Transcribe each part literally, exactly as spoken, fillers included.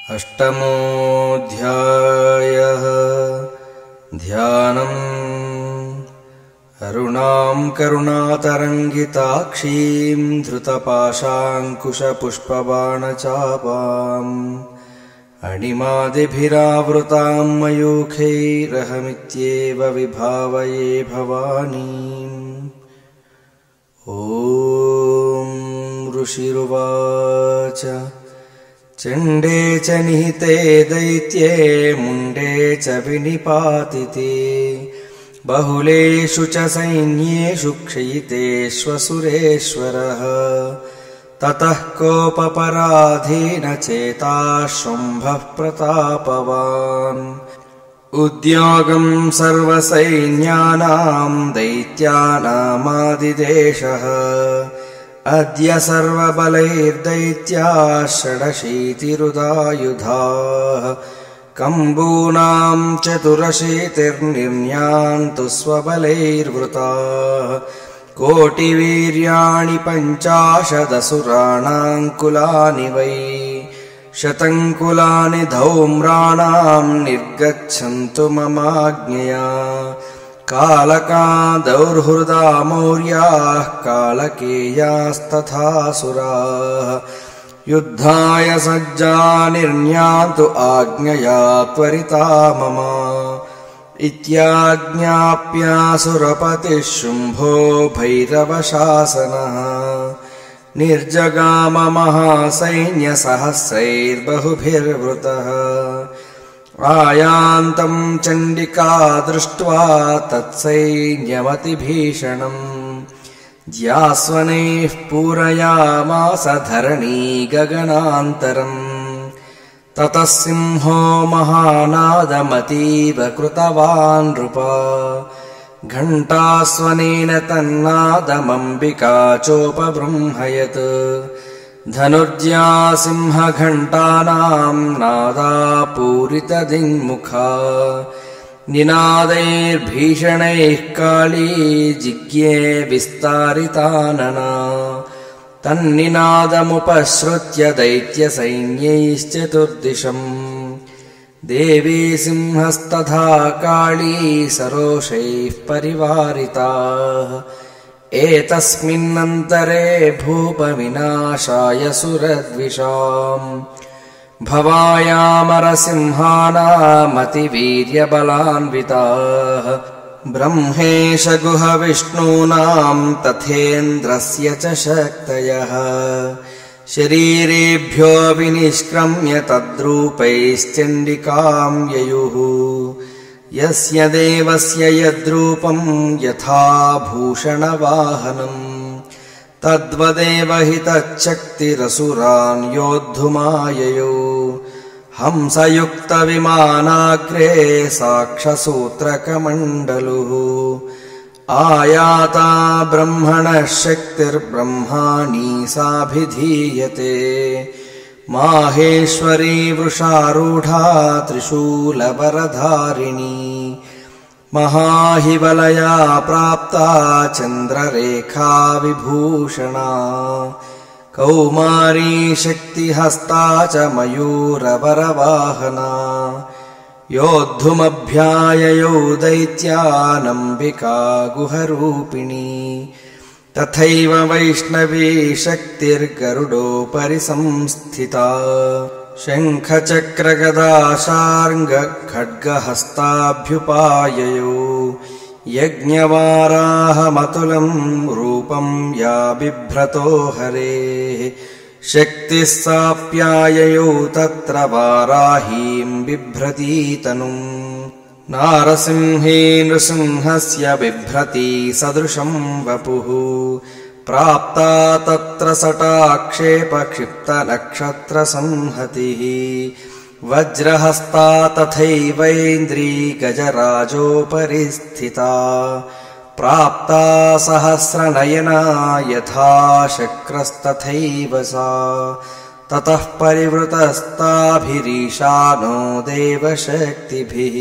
अष्टमोऽध्यायः। ध्यानम्। अरुणाम् करुणातरङ्गिताक्षीम् धृतपाशाङ्कुशपुष्पबाणचापाम् अणिमादिभिरावृताम् मयूखैरहमित्येव विभावये भवानीम्। ॐ ऋषिरुवाच। चण्डे च निहिते दैत्ये मुण्डे च विनिपातिते बहुलेषु च सैन्येषु क्षयितेष्वसुरेश्वरः ततः कोपपराधीन चेताः शुम्भः प्रतापवान् उद्योगम् सर्वसैन्यानाम् दैत्यानामादिदेशः अद्य सर्वबलैर्दैत्याः षडशीतिरुदायुधाः कम्बूनाम् चतुरशीतिर्निर्यान्तु स्वबलैर्वृताः कोटिवीर्याणि पञ्चाशदसुराणाम् कुलानि वै शतङ्कुलानि धौम्राणाम् निर्गच्छन्तु ममाज्ञया कालका दौर्हृदा मौर्याः कालकेयास्तथासुराः युद्धाय सज्जा निर्यान्तु आज्ञया त्वरिता मम इत्याज्ञाप्यासुरपतिः शुम्भो भैरवशासनः निर्जगाम महासैन्यसहस्रैर्बहुभिर्वृतः आयान्तम् चण्डिका दृष्ट्वा तत्सैन्यमतिभीषणम् ज्यास्वनैः पूरयामास धरणी गगनान्तरम् ततः सिंहो महानादमतीव कृतवान् नृपा घण्टास्वनेन तन्नादमम्बिका चोपबृंहयत् धनुर्ज्या सिंहघण्टानाम् नादा पूरितदिङ्मुखा निनादैर्भीषणैः काली जिज्ञे विस्तारितानना तन्निनादमुपश्रुत्य दैत्यसैन्यैश्चतुर्दिशम् देवी सिंहस्तथा काली सरोषैः परिवारिताः एतस्मिन्नन्तरे भूपविनाशाय सुरद्विषाम् भवायामरसिंहानामतिवीर्यबलान्विताः ब्रह्मेश गुहविष्णूनाम् तथेन्द्रस्य च शक्तयः शरीरेभ्यो विनिष्क्रम्य तद्रूपैश्चण्डिकाम् ययुः यस्य देवस्य यद्रूपम् यथा भूषणवाहनम् तद्वदेव हि तच्छक्तिरसुरान् योद्धुमाययो हंसयुक्तविमानाग्रे साक्षसूत्रकमण्डलुः आयाता ब्रह्मणः शक्तिर्ब्रह्माणी साभिधीयते माहेश्वरी वृषारूढा त्रिशूलवरधारिणी महाहिवलया प्राप्ता चन्द्ररेखा विभूषणा कौमारी शक्तिहस्ता च मयूरवरवाहना योद्धुमभ्याययौ दैत्यानम्बिका गुहरूपिणी तथैव वैष्णवी शक्तिर्गरुडोपरि संस्थिता शङ्खचक्रगदाशार्ङ्गखड्गहस्ताभ्युपाययो यज्ञवाराहमतुलम् रूपम् या बिभ्रतो हरेः शक्तिः साप्याययौ तत्र वाराहीम् बिभ्रतीतनुम् नारसिंहे नृसिंहस्य बिभ्रती सदृशम् वपुः प्राप्ता तत्र सटाक्षेपक्षिप्तनक्षत्रसंहतिः वज्रहस्ता तथैवैन्द्री गजराजोपरि स्थिता प्राप्ता सहस्रनयना यथा शक्रस्तथैव सा ततः परिवृतस्ताभिरीशानो देवशक्तिभिः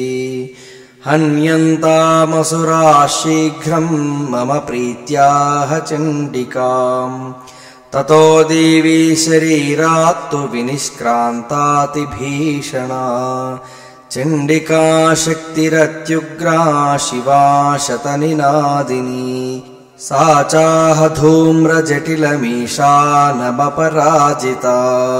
हन्यन्तामसुराः शीघ्रम् मम प्रीत्याह चण्डिकाम् ततो देवी शरीरात्तु विनिष्क्रान्तातिभीषणा चण्डिका शक्तिरत्युग्रा शिवा शतनिनादिनी सा चाह धूम्रजटिलमीशानमपराजिता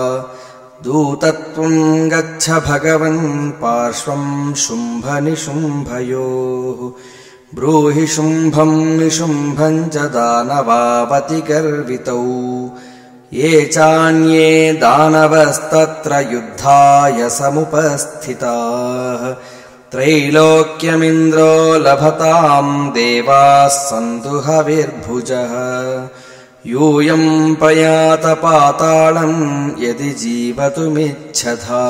दूतत्वम् गच्छ भगवन् पार्श्वम् शुम्भनिशुम्भयोः ब्रूहि शुम्भम् निशुम्भम् च दानवावति गर्वितौ ये चान्ये दानवस्तत्र युद्धाय समुपस्थिताः त्रैलोक्यमिन्द्रो लभताम् देवाः सन्तु हविर्भुजः यूयम् प्रयात पाताळम् यदि जीवतुमिच्छथा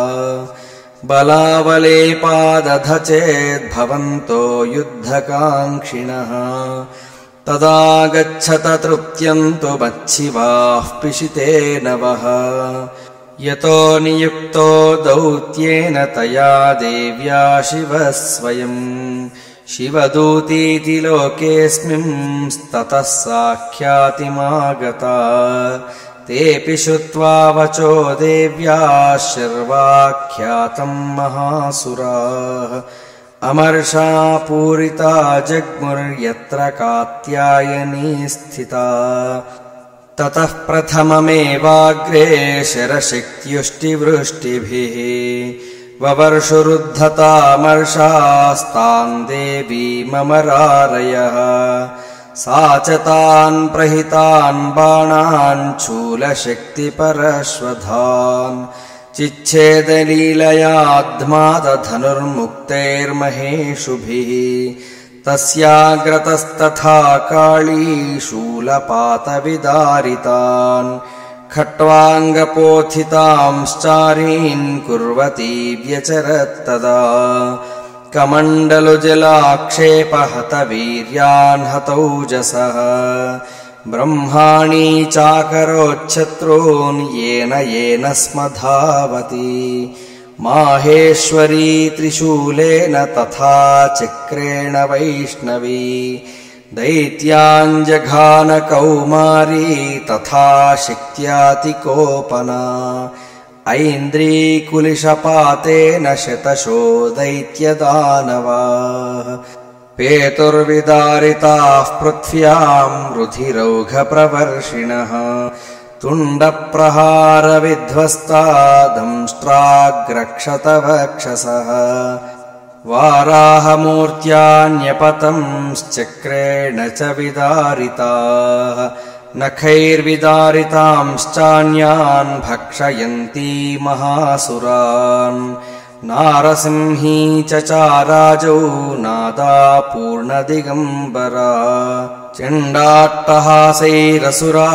बलावलेपादध चेद्भवन्तो युद्धकाङ्क्षिणः तदा गच्छत तृप्त्यन्तु मच्छिवाः पिशिते नवः यतो नियुक्तो दौत्येन तया देव्या शिवः स्वयम् शिवदूतीति लोकेऽस्मिंस्ततः साख्यातिमागता तेऽपि श्रुत्वा वचो देव्याः शर्वाख्यातम् महासुराः अमर्षा पूरिता जग्मुर्यत्र कात्यायनी स्थिता ततः प्रथममेवाग्रे शरशक्त्युष्टिवृष्टिभिः ववर्षुरुद्धतामर्षास्तान् देवीममरारयः सा च तान् प्रहितान् बाणान् शूलशक्तिपरश्वधान् चिच्छेदलीलयाध्मादधनुर्मुक्तैर्महेषुभिः तस्याग्रतस्तथा काली शूलपातविदारितान् खट्वाङ्गपोथितांश्चारीन् कुर्वती व्यचरत्तदा कमण्डलुजलाक्षेपहतवीर्यान् हतौजसः ब्रह्माणी चाकरोच्छत्रून् येन येन स्म धावति माहेश्वरी त्रिशूलेन तथा चक्रेण वैष्णवी दैत्याञ्जघानकौमारी तथा शक्त्यातिकोपना ऐन्द्रीकुलिशपातेन शतशो दैत्यदानवाः पेतुर्विदारिताः पृथ्व्याम् रुधिरौघप्रवर्षिणः तुण्डप्रहारविध्वस्ता दंष्ट्राग्रक्षतवक्षसः वाराहमूर्त्यान्यपतंश्चक्रेण च विदारिताः नखैर्विदारितांश्चान्यान् भक्षयन्ती महासुरान् नारसिंही चचाराजौ नादा पूर्णदिगम्बरा चण्डाट्टहासैरसुराः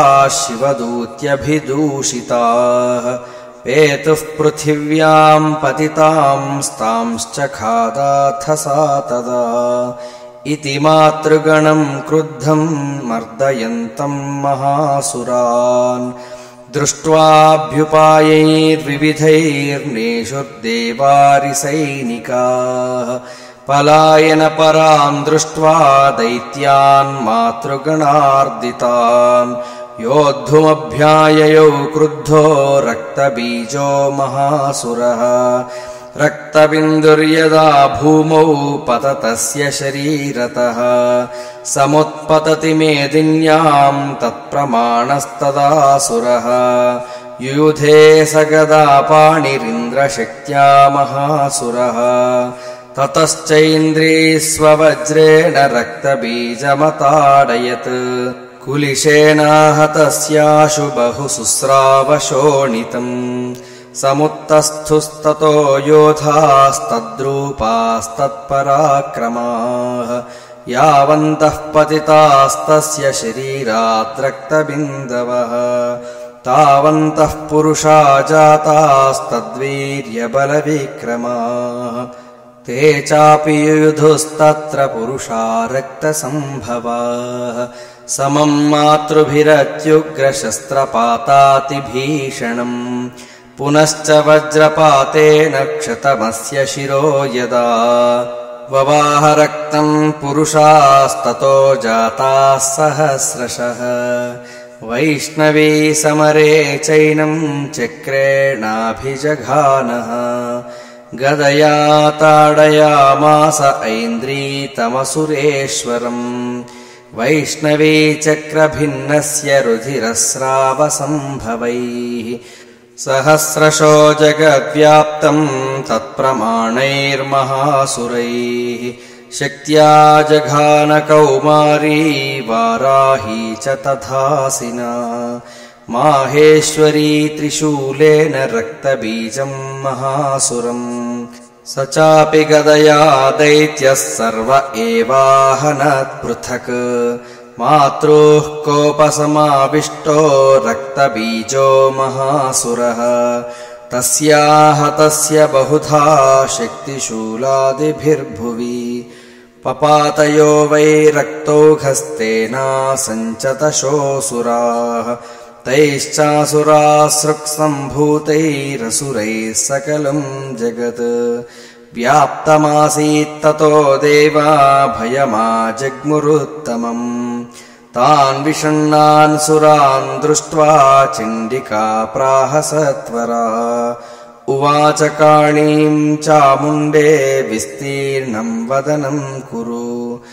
शिवदूत्यभिदूषिताः पेतुः पृथिव्याम् पतितांस्तांश्च खादाथ सा तदा इति मातृगणम् क्रुद्धम् मर्दयन्तम् महासुरान् दृष्ट्वाभ्युपायैर्विविधैर्नेषुर्देवारिसैनिकाः पलायनपरान् दृष्ट्वा दैत्यान् मातृगणार्दितान् योद्धुमभ्याययौ क्रुद्धो रक्तबीजो महासुरः रक्तबिन्दुर्यदा भूमौ पततस्य शरीरतः समुत्पतति मेदिन्याम् तत्प्रमाणस्तदासुरः युयुधे सगदा पाणिरिन्द्रशक्त्या महासुरः ततश्चैन्द्री स्ववज्रेण रक्तबीजमताडयत् कुलिशेनाहतस्याशु बहु शुस्रावशोणितम् समुत्तस्थुस्ततो योधास्तद्रूपास्तत्पराक्रमाः यावन्तः पतितास्तस्य शरीराद्रक्तबिन्दवः तावन्तः पुरुषा जातास्तद्वीर्यबलविक्रमाः ते चापि युयुधुस्तत्र पुरुषा रक्तसम्भवाः समम् मातृभिरत्युग्रशस्त्रपातातिभीषणम् पुनश्च वज्रपातेन क्षतमस्य शिरो यदा ववाह रक्तम् पुरुषास्ततो जाताः सहस्रशः वैष्णवी समरे चैनम् चक्रेणाभिजघानः गदया ताडयामास ऐन्द्रीतमसुरेश्वरम् वैष्णवी चक्रभिन्नस्य रुधिरस्रावसम्भवैः सहस्रशो जगद्व्याप्तम् तत्प्रमाणैर्महासुरैः शक्त्या जघानकौमारी वाराही च तथासिना माहेश्वरी त्रिशूलेन रक्तबीजम् महासुरम् स चापि गदया दैत्यः सर्व एवाहनत्पृथक् मातृः कोपसमाविष्टो रक्तबीजो महासुरः तस्याः तस्य बहुधा शक्तिशूलादिभिर्भुवि पपातयो वै रक्तौघस्तेनासञ्चतशोऽसुराः तैश्चासुरासृक्सम्भूतैरसुरैः सकलम् जगत् व्याप्तमासीत्ततो देवा भयमाजग्मुरुत्तमम् तान् विषण्णान् सुरान् दृष्ट्वा चण्डिका प्राह सत्वरा उवाच काळीम् चामुण्डे विस्तीर्णम् वदनम् कुरु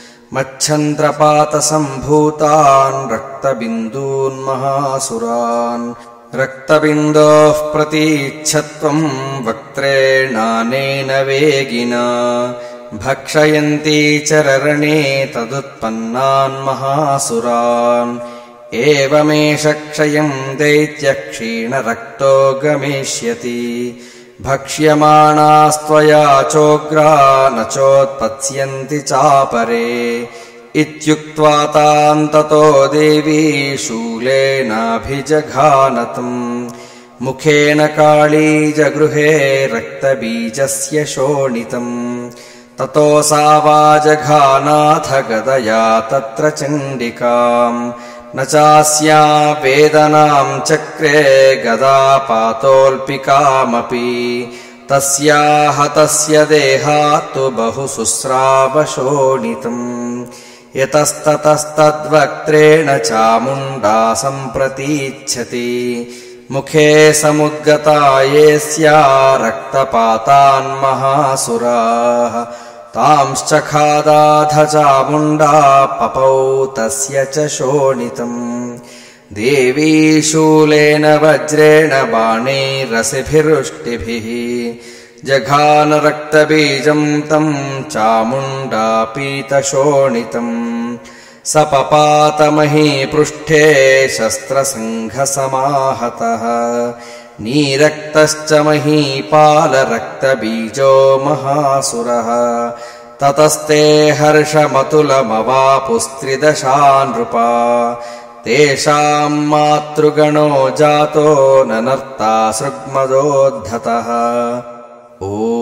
मच्छन्द्रपातसम्भूतान् रक्तबिन्दून् महासुरान् रक्तबिन्दोः प्रतीच्छत्वम् वक्त्रेणानेन वेगिना भक्षयन्ती चररणे तदुत्पन्नान् महासुरान् एवमेष क्षयम् दैत्यः क्षीणरक्तो गमिष्यति भक्ष्यमाणास्त्वया चोग्रा न चोत्पत्स्यन्ति चापरे इत्युक्त्वा तान् ततो देवी शूलेनाभिजघानतम् मुखेन काळी जगृहे रक्तबीजस्य शोणितम् ततो सा वाजघानाथ गदया तत्र चण्डिकाम् न चास्या वेदनाम् चक्रे गदापातोऽल्पिकामपि तस्याः तस्य देहात्तु बहु शुस्रावशोणितम् यतस्ततस्तद्वक्त्रेण चामुण्डा सम्प्रतीच्छति मुखे समुद्गता येस्या रक्तपातान् महासुराः तांश्चखादाथ चामुण्डा पपौ तस्य च शोणितम् देवी शूलेन वज्रेण बाणैरसिभिरुष्टिभिः जघान रक्तबीजम् तम् चामुण्डा पीतशोणितम् स पपातमहीपृष्ठे शस्त्रसङ्घसमाहतः नीरक्तश्च महीपालरक्तबीजो महासुरः ततस्ते हर्षमतुलमवापुस्त्रिदशा नृपा तेषाम् मातृगणो जातो ननर्ता सृग्मदोद्धतः। ओ